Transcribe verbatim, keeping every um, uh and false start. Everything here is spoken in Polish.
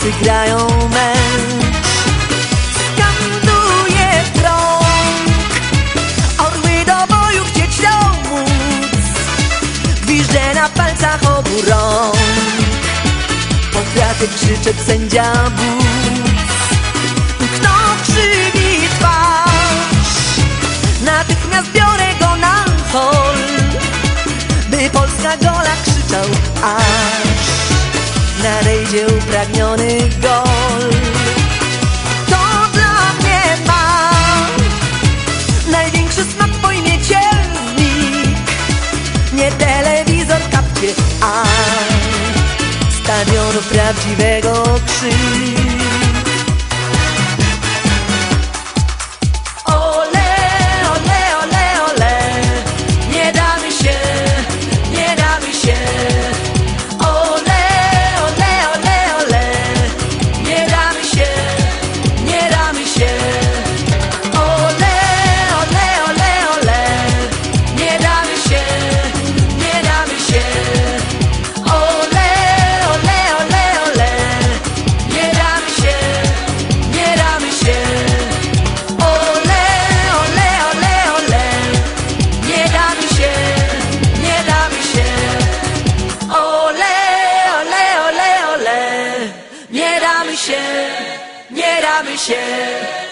wygrają mecz. Skanduje krąg, orły do boju chcieć móc, gwiżdżę na palcach obu rąk, po kraty krzyczeć sędzia Booth. Kto krzywi twarz, natychmiast biorę go na hol, by Polska gola krzyczał aż na rejdzie upragniony gol. To dla mnie ma największy smak pojmie cielnik, nie telewizor kapcie, a stadionu prawdziwego krzyk. Nie damy się, nie damy się.